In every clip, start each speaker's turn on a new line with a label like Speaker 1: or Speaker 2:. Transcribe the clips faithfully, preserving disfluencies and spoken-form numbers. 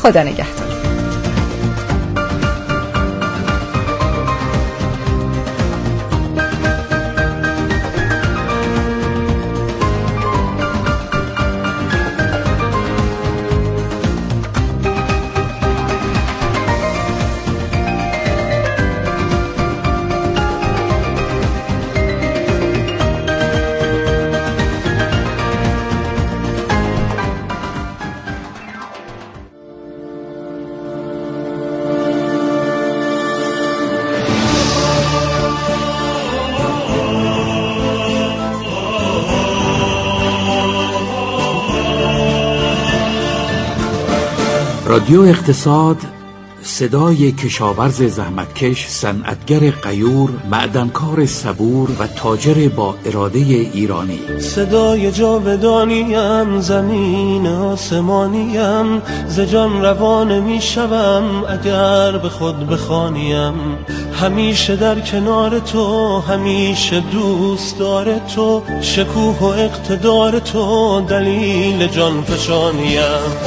Speaker 1: خدا نگهدار.
Speaker 2: رادیو اقتصاد، صدای کشاورز زحمتکش، صنعتگر غیور، معدنکار صبور و تاجر با اراده ایرانی.
Speaker 3: صدای جاودانیم، زمین آسمانیم، ز جان روان می شوم اگر به خود بخوانیم. همیشه در کنار تو، همیشه دوست دار تو، شکوه و اقتدار تو دلیل جان فشانیم.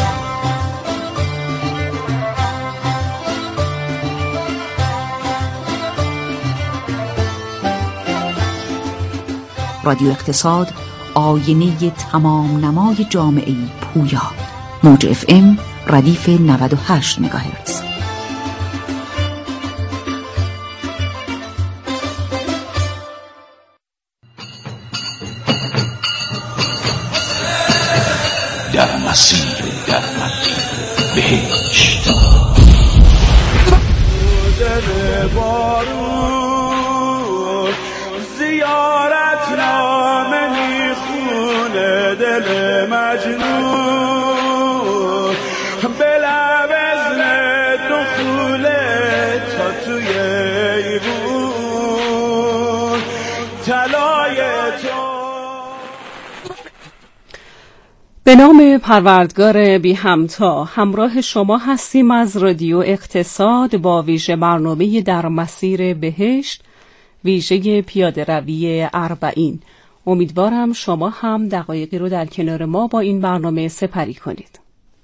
Speaker 4: رادیو اقتصاد، آینه تمام نمای جامعه پویا. موج اف ام ردیف نود و هشت مگاهرتز.
Speaker 2: در مسیر در مسیر بهشت.
Speaker 5: دل بارون زیارت نامه میخونه، دل مجنون به لب اذن دخوله تا توی ایوون طلای تو.
Speaker 1: به نام پروردگار بی همتا، همراه شما هستیم از رادیو اقتصاد با ویژه برنامه در مسیر بهشت، ویژه پیاده روی اربعین. امیدوارم شما هم دقایقی رو در کنار ما با این برنامه سپری کنید.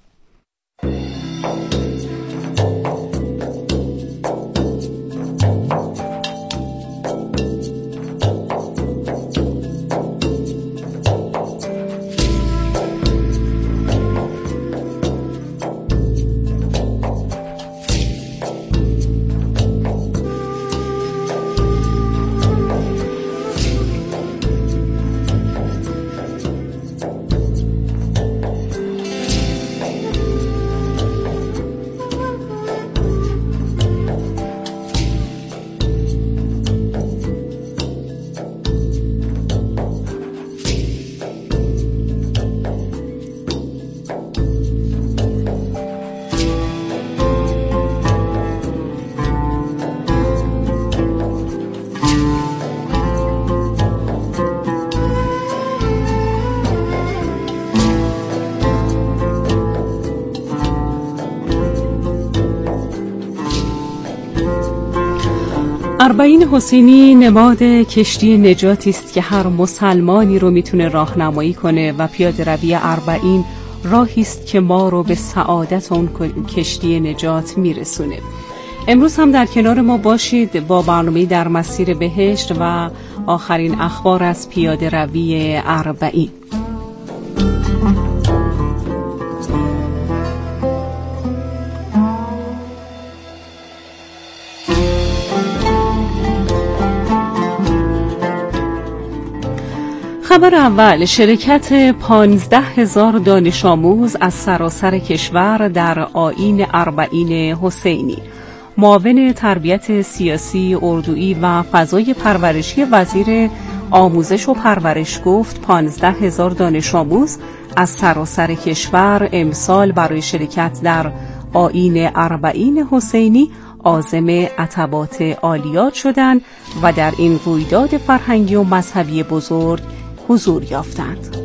Speaker 1: اربعین حسینی نماد کشتی نجاتی است که هر مسلمانی رو میتونه راهنمایی کنه و پیاده روی اربعین راهی است که ما رو به سعادت اون کشتی نجات میرسونه. امروز هم در کنار ما باشید با برنامه در مسیر بهشت و آخرین اخبار از پیاده روی اربعین. خبر اول، شرکت پانزده هزار دانش آموز از سراسر کشور در آیین اربعین حسینی. معاون تربیت سیاسی، اردویی و فضای پرورشی وزیر آموزش و پرورش گفت پانزده هزار دانش آموز از سراسر کشور امسال برای شرکت در آیین اربعین حسینی عازم عتبات عالیات شدند و در این رویداد فرهنگی و مذهبی بزرگ حضور یافتند.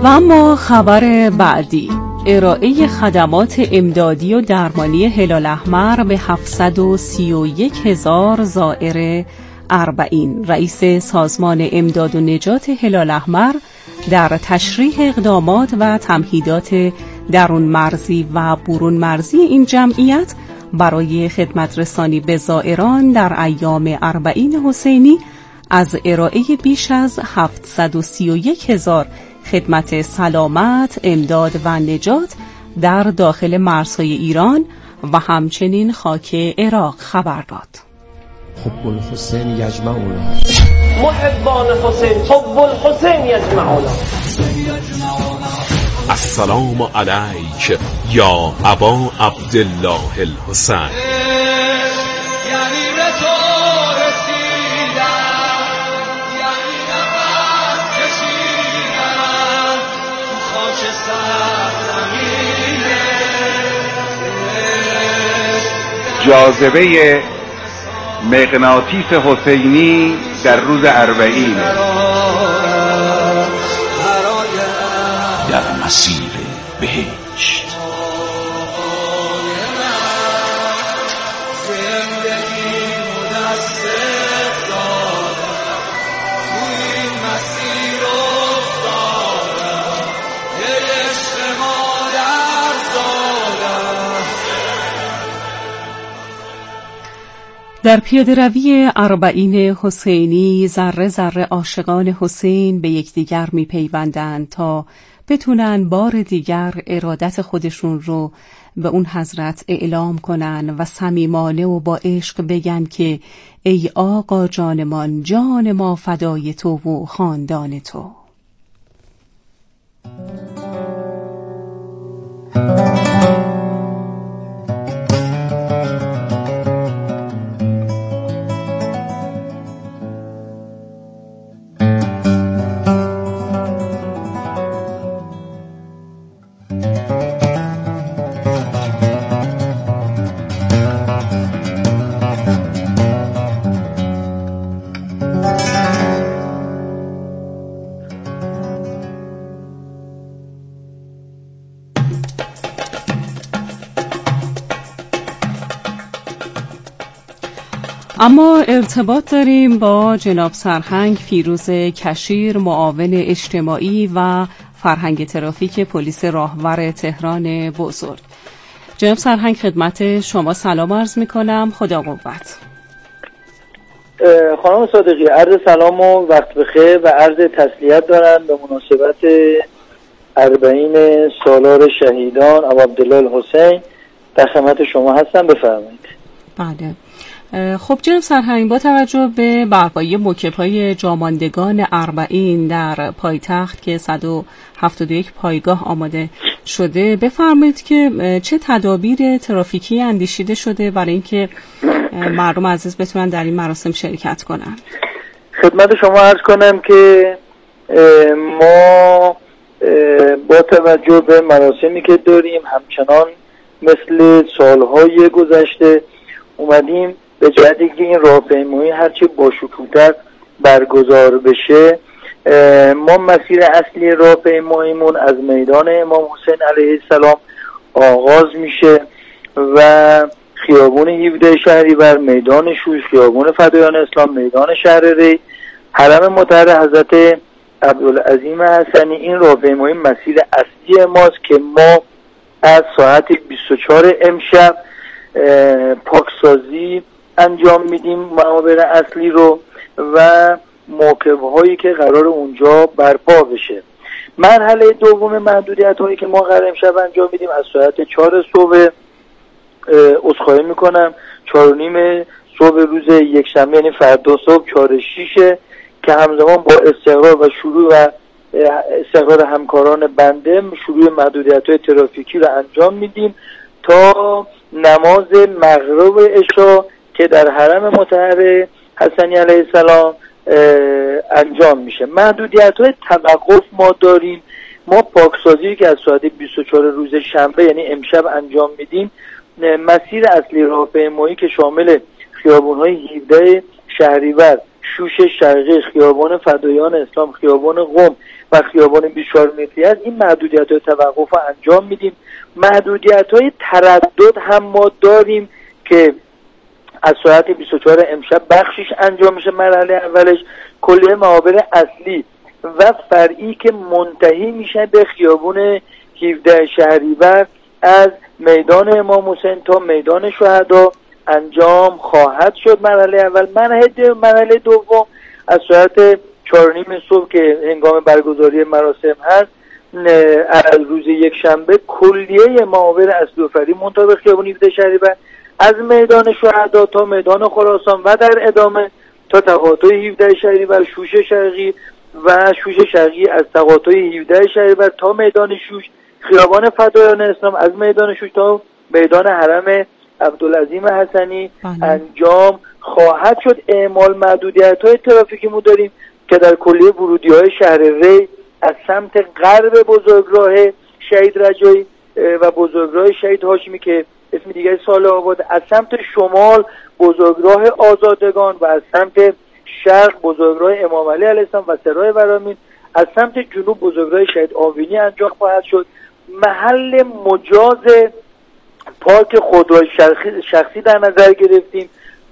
Speaker 1: و اما خبر بعدی، ارائه خدمات امدادی و درمانی هلال احمر به هفتصد و سی و یک هزار زائر اربعین. رئیس سازمان امداد و نجات هلال احمر در تشریح اقدامات و تمهیدات درون مرزی و برون مرزی این جمعیت برای خدمت رسانی به زائران در ایام اربعین حسینی از ارائه بیش از هفتصد و سی و یک هزار خدمت سلامت، امداد و نجات در داخل مرزهای ایران و همچنین خاک عراق خبر داد.
Speaker 3: حب الحسین یجمعنا،
Speaker 6: محبان حسین حب الحسین یجمعنا.
Speaker 7: السلام علیک یا ابا عبدالله الحسین.
Speaker 8: جاذبه مغناطیس حسینی در روز اربعین
Speaker 2: در مسیر بهشت.
Speaker 1: در پیاده‌روی اربعین حسینی ذره ذره عاشقان حسین به یکدیگر می‌پیوندند تا بتونن بار دیگر ارادت خودشون رو به اون حضرت اعلام کنن و صمیمانه و با عشق بگن که ای آقا جانمان، جان ما فدای تو و خاندان تو. اما ارتباط داریم با جناب سرهنگ فیروز کشیر، معاون اجتماعی و فرهنگ ترافیک پلیس راهور تهران بزرگ. جناب سرهنگ خدمت شما سلام عرض میکنم، خدا قوت.
Speaker 9: خانم صادقی عرض سلام و وقت بخیر و عرض تسلیت دارم به مناسبت اربعین سالار شهیدان ابا عبدالله الحسین. در خدمت شما هستم، بفرمایید.
Speaker 1: بله. خب جناب سرهنگ، با توجه به برپایی موکب‌های جاماندگان اربعین در پایتخت که صد و هفتاد و یک پایگاه آماده شده، بفرمایید که چه تدابیر ترافیکی اندیشیده شده برای اینکه مردم عزیز بتونن در این مراسم شرکت کنن؟
Speaker 9: خدمت شما عرض کنم که ما با توجه به مراسمی که داریم همچنان مثل سالهای گذشته اومدیم به جهت اینکه این راهپیمایی هرچه با شکوه‌تر برگزار بشه. ما مسیر اصلی راهپیماییمون از میدان امام حسین علیه السلام آغاز میشه و خیابون هفده شهریور، میدان شوش، خیابون فدایان اسلام، میدان شهر ری، حرم مطهر حضرت عبدالعظیم حسنی. این راهپیمایی مسیر اصلی ماست که ما از ساعت بیست و چهار امشب پاکسازی انجام میدیم معابر اصلی رو و موکب هایی که قرار اونجا برپا بشه. مرحله دوم محدودیت هایی که ما قرار امشب انجام میدیم از ساعت چهار صبح، عذرخواهی میکنم چهار و نیم صبح روز یک شنبه، یعنی فردا صبح چهار شیشه که همزمان با استقرار و شروع و استقرار همکاران بنده شروع محدودیت های ترافیکی رو انجام میدیم تا نماز مغرب عشا که در حرم مطهر حسنی علیه السلام انجام میشه. محدودیت های توقف ما داریم. ما پاکسازی که از ساعت بیست و چهار روز شنبه یعنی امشب انجام میدیم، مسیر اصلی راهپیمایی که شامل خیابون های هفده شهریور، شوش شرقی، خیابان فدایان اسلام، خیابان قم و خیابان بیست و چهار متری است. این محدودیت‌های توقف رو انجام میدیم. محدودیت‌های تردد هم ما داریم که از ساعت بیست و چهار امشب بخشش انجام میشه. مرحله اولش کلیه معابر اصلی و فرعی که منتهی میشه به خیابون هفده شهریور از میدان امام حسین تا میدان شهدا انجام خواهد شد. مرحله اول. مرحله مرحله دوم از ساعت چهار و نیم صبح که هنگام برگزاری مراسم هست، از روز یک شنبه کلیه معابر اصلی و فرعی منتهی به خیابون هفده شهریور از میدان شهدا تا میدان خراسان و در ادامه تا تقاطع هفده شهریور شوش شرقی و شوش شرقی از تقاطع هفده شهریور تا میدان شوش، خیابان فدایان اسلام از میدان شوش تا میدان حرم عبدالعظیم حسنی انجام خواهد شد. اعمال محدودیت‌های ترافیکی ما داریم که در کلیه ورودی‌های شهر ری از سمت غرب بزرگراه شهید رجایی و بزرگراه شهید هاشمی که اسم دیگه سال آباد، از سمت شمال بزرگراه آزادگان و از سمت شرق بزرگراه امام علی علیه السلام و سرای ورامین، از سمت جنوب بزرگراه شهید آوینی انجام خواهد شد. محل مجاز پارک خودروی شخصی در نظر گرفتیم.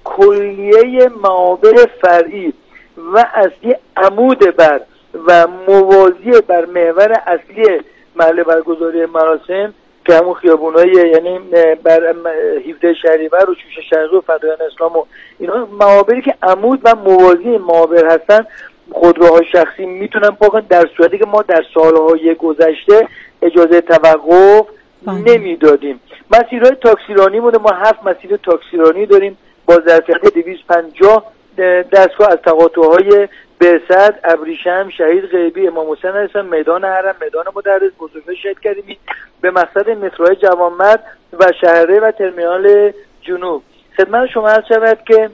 Speaker 9: کلیه معابر فرعی و اصلی عمود بر و موازی بر محور اصلی محل برگزاری مراسم که همون خیابونای یعنی بر هفده شهریور و شوش شرقی و فدایان اسلام و اینا معابری که عمود و موازی معابر هستن، خودروهای شخصی میتونن پاکن، در صورتی که ما در سالهای گذشته اجازه توقف نمیدادیم. مسیرهای تاکسیرانی بوده، ما هفت مسیر تاکسیرانی داریم با ظرفیت دویست و پنجاه دستگاه از تقاطع‌های بعثت، ابریشم، شهید غیبی، امام حسین علیه السلام، میدان حرم، میدان مدرس، بزرگراه شهید کریمی به مقصد متروهای جوانمرد و شهرره و ترمینال جنوب. خدمت شما عرض شود که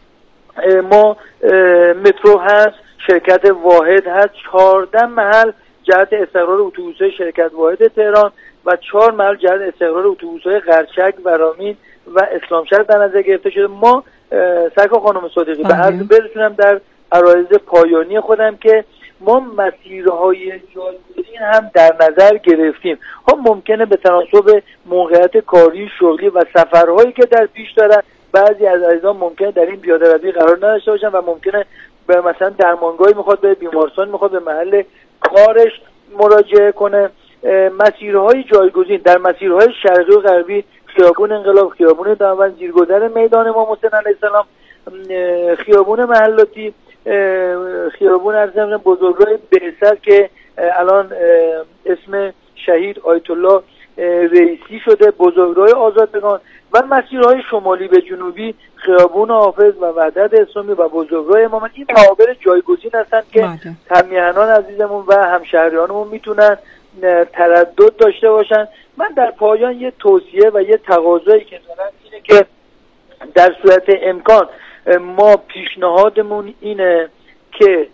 Speaker 9: ما مترو هست، شرکت واحد هست، چهارده محل جهت استقرار اتوبوس‌های شرکت واحد تهران و چهار محل جهت استقرار اتوبوس‌های قرچک، ورامین و اسلامشهر در نظر گرفته شده. ما سرکار خانم صادقی به عرض برسونم در عرایض پایانی خودم که ما مسیرهای جایگزین هم در نظر گرفتیم. ها ممکنه به تناسب موقعیت کاری، شغلی و سفرهایی که در پیش دارن بعضی از عزیزان ممکنه در این پیاده روی قرار نداشته باشن و ممکنه به مثلا درمانگاهی میخواد به بیمارستان میخواد به محل کارش مراجعه کنه. مسیرهای جایگزین در مسیرهای شرقی و غربی خیابون انقلاب، خیابون دامن، زیرگذر میدان امام حسین علیه السلام، خیابون محلاتی، خیابون ارزم بزرگراه بعثت که الان اسم شهید آیت الله رئیسی شده، بزرگراه آزادگان و مسیرهای شمالی به جنوبی خیابون حافظ و وحدت اسلامی و بزرگراه امام. این معابر جایگزین هستن که همیهنان عزیزمون و همشهریانمون میتونن تردد داشته باشن. من در پایان یه توصیه و یه تقاضایی که دارم اینه که در صورت امکان ما پیشنهادمون اینه که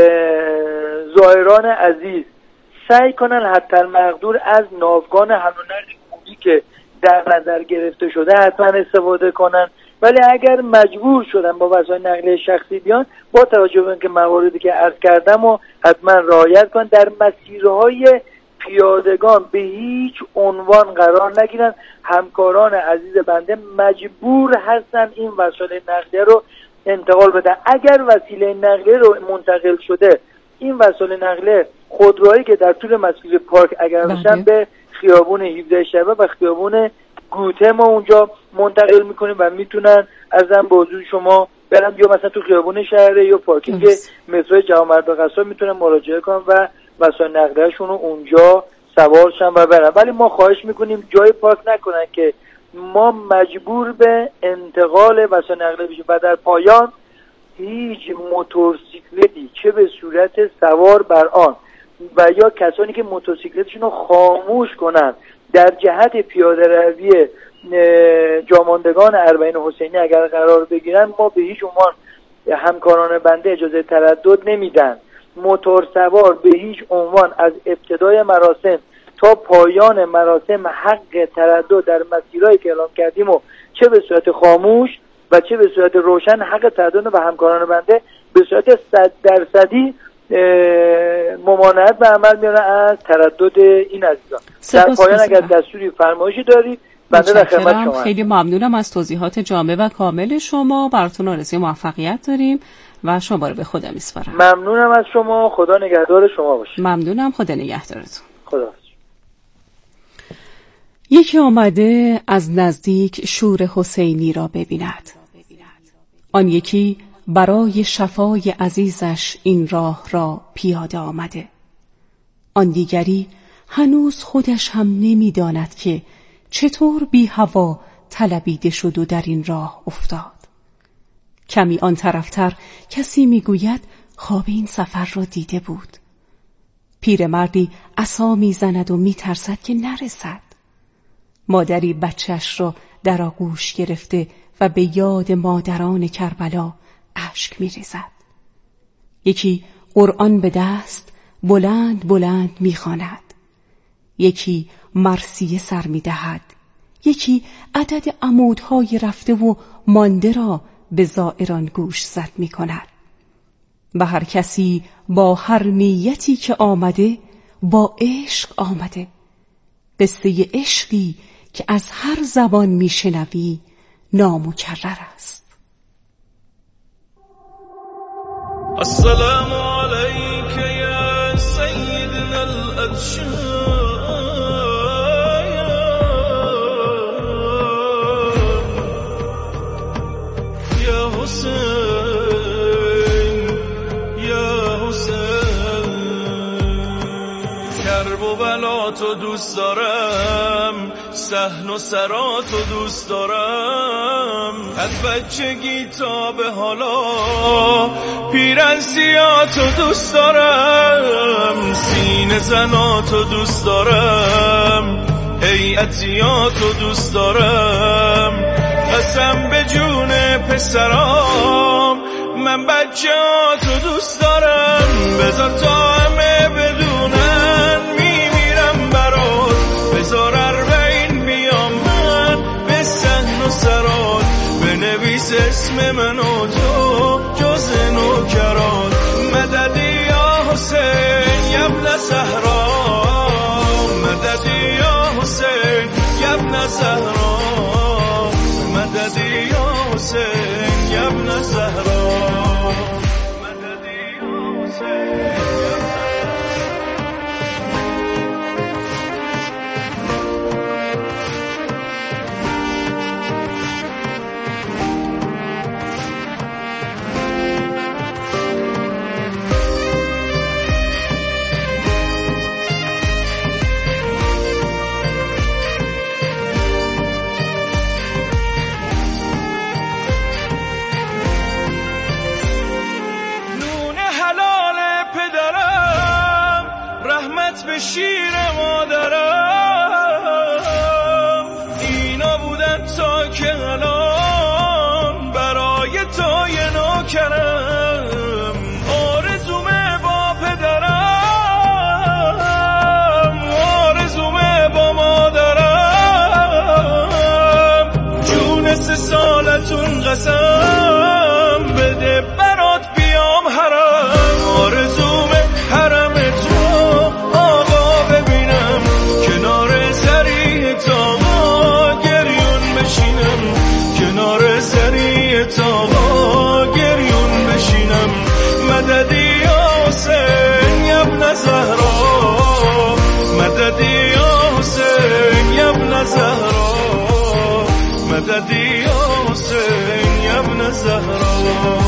Speaker 9: زائران عزیز سعی کنن حتی المقدور از ناوگان حمل و نقل عمومی که در نظر گرفته شده حتما استفاده کنن، ولی اگر مجبور شدن با وسایل نقلیه شخصی بیان با توجه به اینکه مواردی که عرض کردم و حتما رعایت کنن. در مسیرهای پیادگان به هیچ عنوان قرار نگیرن. همکاران عزیز بنده مجبور هستن این وسایل نقلیه رو انتقال بدن. اگر وسیله نقلیه رو منتقل شده، این وسایل نقلیه خودروهایی که در طول مسیر پارک اگر بشن به خیابون هفده شهریور و خیابون گوته ما اونجا منتقل میکنیم و میتونن ازم به حضور شما برن یا مثلا تو خیابون شهره یا پارکینگ مترو جوانمرد و قصاب میتونن مراجعه کنن و وسایل نقلیه‌شون رو اونجا سوار شن و برن. ولی ما خواهش میکنیم جای پارک نکنن که ما مجبور به انتقال وسایل نقلیه بشیم. و در پایان هیچ موتورسیکلتی چه به صورت سوار بر آن و یا کسانی که موتورسیکلتشون رو خاموش کنن در جهت پیاده روی جاماندگان اربعین حسینی اگر قرار بگیرن، ما به هیچ عنوان همکاران بنده اجازه تردد نمیدن. موتور سوار به هیچ عنوان از ابتدای مراسم تا پایان مراسم حق تردد در مسیرهایی که اعلام کردیم و چه به صورت خاموش و چه به صورت روشن حق تعداد و همکاران بنده به صورت صد درصدی ممانعت به عمل میارن از تردد این عزیزان. در پایان اگر دستوری فرمایشی دارید بنده در خدمت شما.
Speaker 1: خیلی ممنونم از توضیحات جامع و کامل شما. براتون آرزوی موفقیت داریم و شما رو به خدا میسپارم.
Speaker 9: ممنونم از شما. خدا نگهدار شما باشه.
Speaker 1: ممنونم. خدا نگهدارتون.
Speaker 9: خدا.
Speaker 1: یکی آمده از نزدیک شور حسینی را ببیند. آن یکی برای شفای عزیزش این راه را پیاده آمده. آن دیگری هنوز خودش هم نمی‌داند که چطور بی هوا طلبیده شد و در این راه افتاد. کمی آن طرفتر کسی میگوید خواب این سفر را دیده بود. پیرمردی عصا میزند و میترسد که نرسد. مادری بچه‌اش را در آغوش گرفته و به یاد مادران کربلا اشک می‌ریزد. یکی قرآن به دست بلند بلند می‌خواند. یکی مرثیه سر می‌دهد. یکی عدد عمودهای رفته و مانده را به زائران گوش زد می‌کند. و هر کسی با هر نیتی که آمده با عشق آمده. قصه عشقی که از هر زبان میشنوی نامکرر است.
Speaker 5: السلام علیک یا سیدنا الادشیاء یا حسین یا حسین. کرب و بلا تو دوست دارم، صحن و سرا تو دوست دارم، از بچگی تا به حالا پیرن سیاه تو دوست دارم، سینه زنا تو دوست دارم، هیئتیا تو دوست دارم، قسم به جون پسرام من بچه ها تو دوست دارم، بذار تا همه بدونن میمیرم برات، بذار اربعین بیام من به صحن و سرات، بنویس اسم من و تو جز نوکرات، مددی یا حسین یبن زهرا، مددی یا حسین یبن زهرا، مددی یا حسین یبن زهرا، مددی یا حسین. به شیر مادرم اینا بودن تا که الان برای تو یه نوکرم، آرزومه با پدرم، آرزومه با مادرم، جون سه سالتون قسم بده برات بیام حرم، آرزومه حرم تو کنار زریع تاقا گریون بشینم، کنار زریع تاقا گریون بشینم، مددی یا حسین یبن زهرا، مددی یا حسین یبن زهرا، مددی یا حسین یبن زهرا.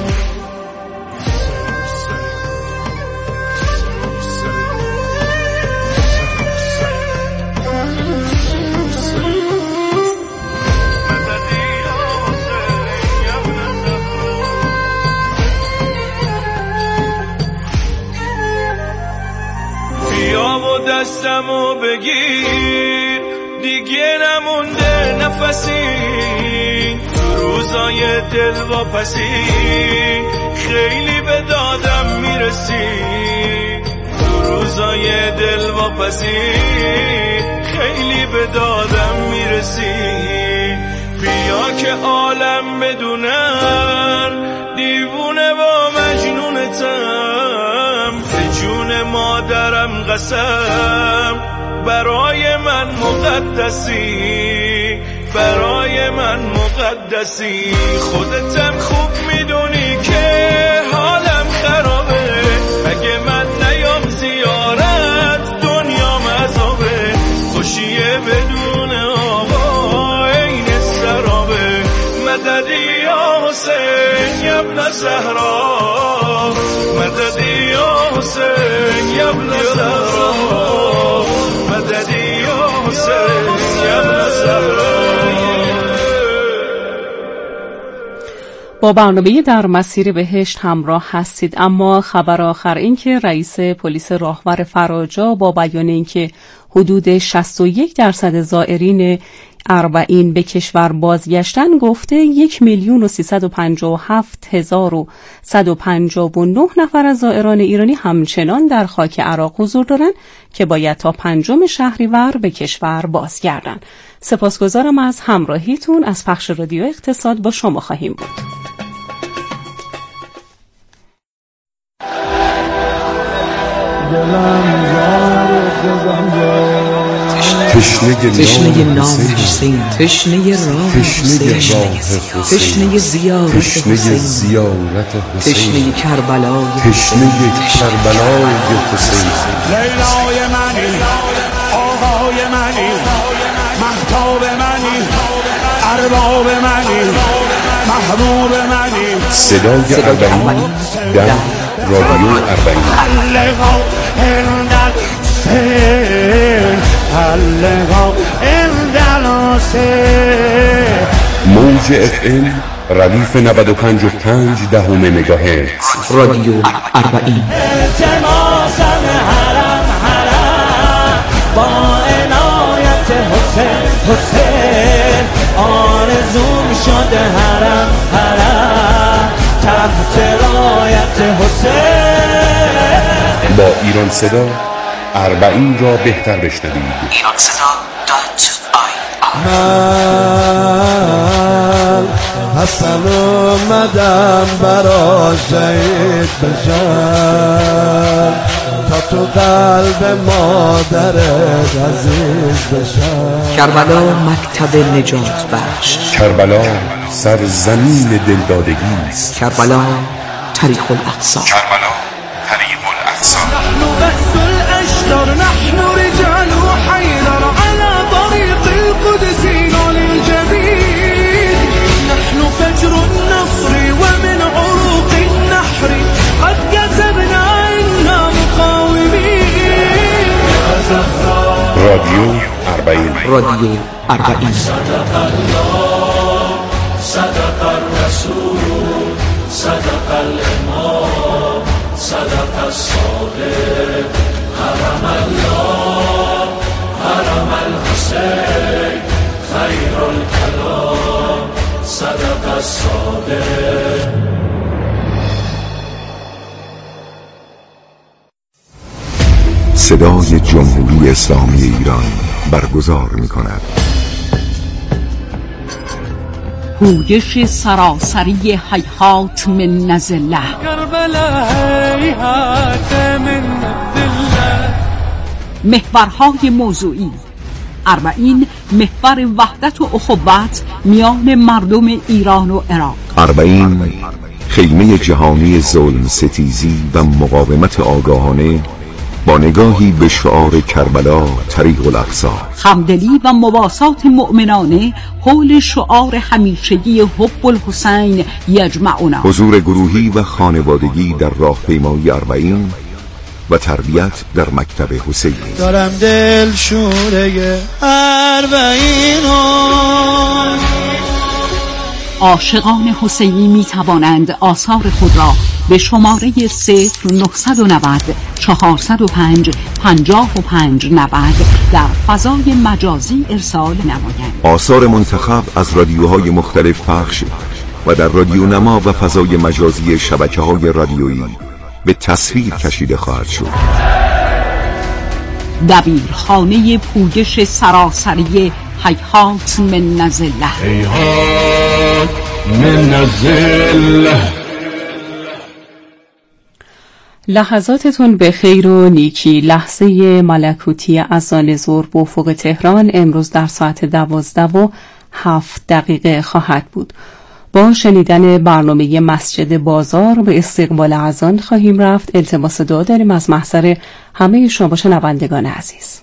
Speaker 5: دستمو بگیر دیگه نمونده نفسی، تو روزای دلواپسی خیلی به دادم میرسی، تو روزای دلواپسی خیلی به دادم میرسی، بیا که عالم بدونن دیوونه با مجنونتم، به جون مادرم قسم برای من مقدسی، برای من مقدسی. خودتم خوب میدونی که حالم خرابه، اگه من نیام زیارت دنیا مذابه. خوشیه بدون آقا این سرابه، مددی یا حسین یبن زهرا، مددی یا حسین یبن زهرا، مددی یا حسین یبن زهرا.
Speaker 1: با برنامه در مسیر بهشت همراه هستید. اما خبر آخر این که رئیس پلیس راهور فراجا با بیان اینکه حدود شصت و یک درصد زائرین اربعین به کشور بازگشتن، گفته یک میلیون و سیصد و پنجاه و هفت هزار و صد و پنجاه و نه نفر از زائران ایرانی همچنان در خاک عراق حضور دارند که باید تا پنجم شهریور به کشور بازگردند. سپاسگزارم از همراهیتون. از پخش رادیو اقتصاد با شما خواهیم بود.
Speaker 3: تشنه نام حسین، تشنه راه حسین، تشنه زیارت حسین، تشنه کربلای حسین، کربلای حسین.
Speaker 5: لیلای منی، آقای منی، مهتاب منی، ارباب منی، محبوب منی.
Speaker 3: صدای اربعین در رادیو اربعین. موج اف ام ردیف نود و پنج و پنج دهم مگاهرتز. رادیو اربعین.
Speaker 5: التماسم حرم حرم با عنایت حسین حسین، آرزوم شده حرم حرم تحت رایت حسین.
Speaker 3: با ایران صدا اربعین را بهتر بشنوید. ایران صدا دات آی
Speaker 10: من حسن اومدم برا شهید بشم، تا تو قلب مادرت عزیز بشم.
Speaker 4: کربلا مکتب نجات بخش.
Speaker 3: کربلا سرزمین دلدادگی است.
Speaker 4: کربلا طریق الاقصی.
Speaker 3: کربلا طریق الاقصی.
Speaker 5: نحن بأس الأشجار، نحن رجال حيدر على طريق القدس للجديد. نحن فجر النصر ومن عروق النحر قد كسبنا إنا مقاومين.
Speaker 3: رادیو اربعین.
Speaker 4: رادیو اربعین.
Speaker 5: صدق الله صدق الرسول صدق الامام صدق الصادق حرم الله حرم الحسین خیر الکلام صدق الصادق.
Speaker 3: صدای جمهوری اسلامی ایران برگزار می‌کند.
Speaker 1: پویش سراسری هیهات من نزله. محورهای موضوعی: اربعین، محور وحدت و اخوت میان مردم ایران و عراق.
Speaker 3: اربعین، خیمه جهانی ظلم ستیزی و مقاومت آگاهانه با نگاهی به شعار کربلا طریق الاقصی.
Speaker 1: همدلی و مواسات مؤمنانه حول شعار همیشگی حب الحسین یجمعنا.
Speaker 3: حضور گروهی و خانوادگی در راهپیمایی اربعین و تربیت در مکتب حسینی.
Speaker 10: دارم دل شوره اربعین.
Speaker 1: عاشقان حسینی می توانند آثار خود را به شماره صفر نهصد و نود چهارصد و پنج پنجاه و پنج نود در فضای مجازی ارسال نمایند.
Speaker 3: آثار منتخب از رادیوهای مختلف پخش و در رادیو نما و فضای مجازی شبکه‌های رادیویی به تصویر کشیده خواهد شد.
Speaker 1: دبیرخانه پویش سراسری هیهات من نزله.
Speaker 2: من الذل.
Speaker 1: لحظاتتون به خیر و نیکی. لحظه ملکوتی اذان ظهر به افق تهران امروز در ساعت دوازده و هفت دقیقه خواهد بود. با شنیدن برنامه مسجد بازار به استقبال اذان خواهیم رفت. التماس دعا داریم از محضر همه شما شنوندگان عزیز.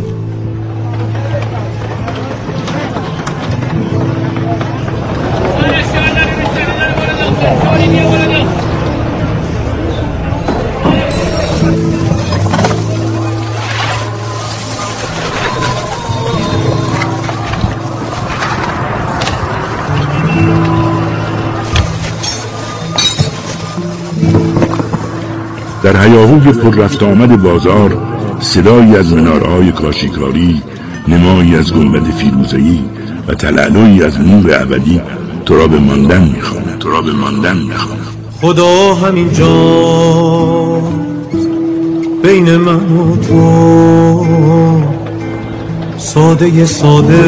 Speaker 11: در هیاهوی پر رفت آمد بازار صدایی از منارهای کاشیکاری، نمایی از گنبد فیروزه‌ای و تلالویی از نور ابدی تو را به ماندن می‌خواند، تو را به ماندن می‌خواند.
Speaker 10: خدا همین جا بین من و تو، ساده ساده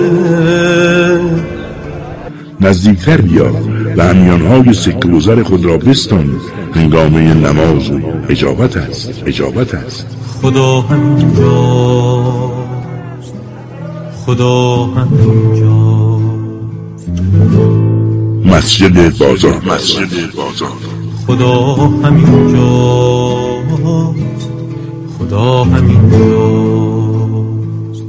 Speaker 11: نزدیکتر بیا و همیانهای سکه و زر خود را بستان. هنگامه نماز و اجابت است، اجابت است.
Speaker 10: خدا همین جاست، خدا همین جاست.
Speaker 11: مسجد بازار، مسجد بازار.
Speaker 10: خدا همین جاست، خدا همین جاست.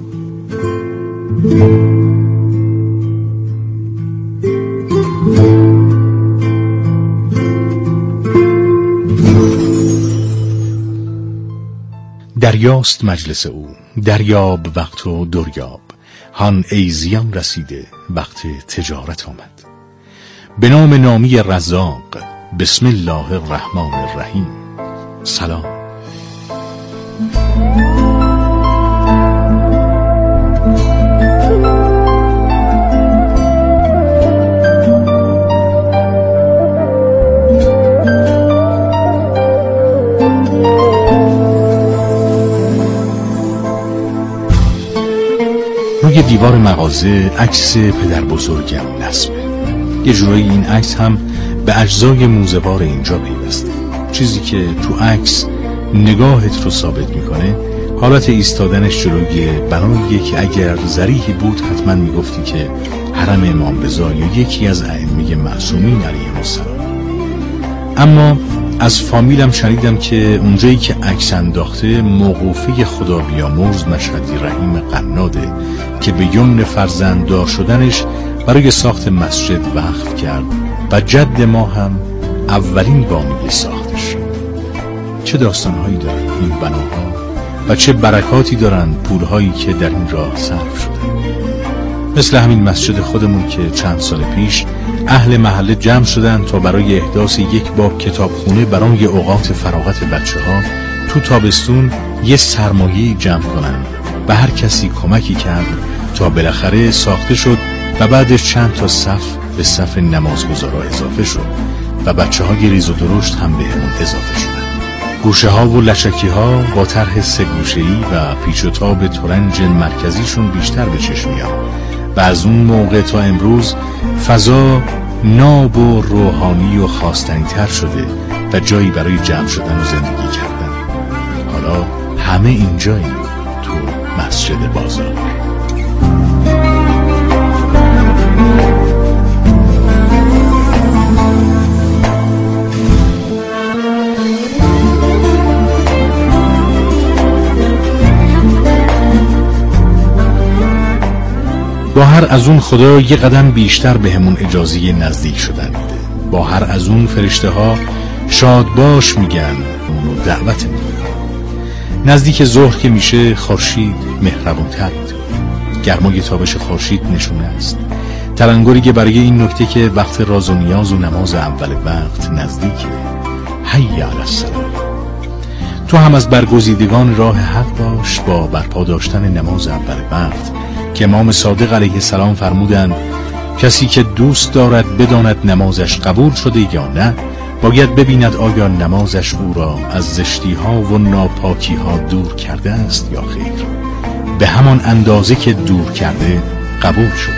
Speaker 12: دریاست مجلس او، دریاب وقت و دریاب. هان ای زیان رسیده، وقت تجارت آمد. به نام نامی رزاق، بسم الله الرحمن الرحیم. سلام. روی دیوار مغازه عکس پدر بزرگم نصبه. یه جورایی این عکس هم به اجزای موزه‌وار اینجا پیوسته. چیزی که تو عکس نگاهت رو ثابت میکنه حالت ایستادنش جلوی بنایی که اگر ذریحی بود حتما میگفتی که حرم امام رضا یا یکی از ائمه معصومین علیهم السلام. اما از فامیلم شنیدم که اونجایی که عکس انداخته موقوفه خدا بیامرز مشهدی رحیم قناده که به یمن فرزنددار شدنش برای ساخت مسجد وقف کرد و جد ما هم اولین بانی ساختش. چه داستانهایی دارن این بناها و چه برکاتی دارن پولهایی که در این راه صرف شده. مثل همین مسجد خودمون که چند سال پیش اهل محله جمع شدن تا برای احداث یک باب کتابخونه برای اوقات فراغت بچه ها تو تابستون یه سرمایه جمع کنن و هر کسی کمکی کرد تا بالاخره ساخته شد و بعدش چند تا صف به صف نمازگزارا اضافه شد و بچه های ریز و درشت هم به همون اضافه شدن. گوشه ها و لچکی ها با طرح سه گوشه‌ای و پیچ و تاب ترنج مرکزیشون بیشتر به چشم میاد و از اون موقع تا امروز فضا ناب و روحانی و خواستنی تر شده و جایی برای جمع شدن و زندگی کردن. حالا همه اینجاییم تو مسجد بازار. با هر از اون خدا یه قدم بیشتر به همون اجازه نزدیک شدن میده. با هر از اون فرشته ها شاد باش میگن، اونو دعوت میکنن. نزدیک ظهر که میشه خورشید مهربون تر میده. گرمای تابش خورشید نشونه است، تلنگری که برای این نکته که وقت راز و نیاز و نماز اول وقت نزدیکه. حی علی الصلاة. تو هم از برگزیدگان راه حق باش با برپا داشتن نماز اول وقت که امام صادق علیه السلام فرمودند کسی که دوست دارد بداند نمازش قبول شده یا نه، باید ببیند آیا نمازش او را از زشتی ها و ناپاکی ها دور کرده است یا خیر. به همان اندازه که دور کرده قبول شده.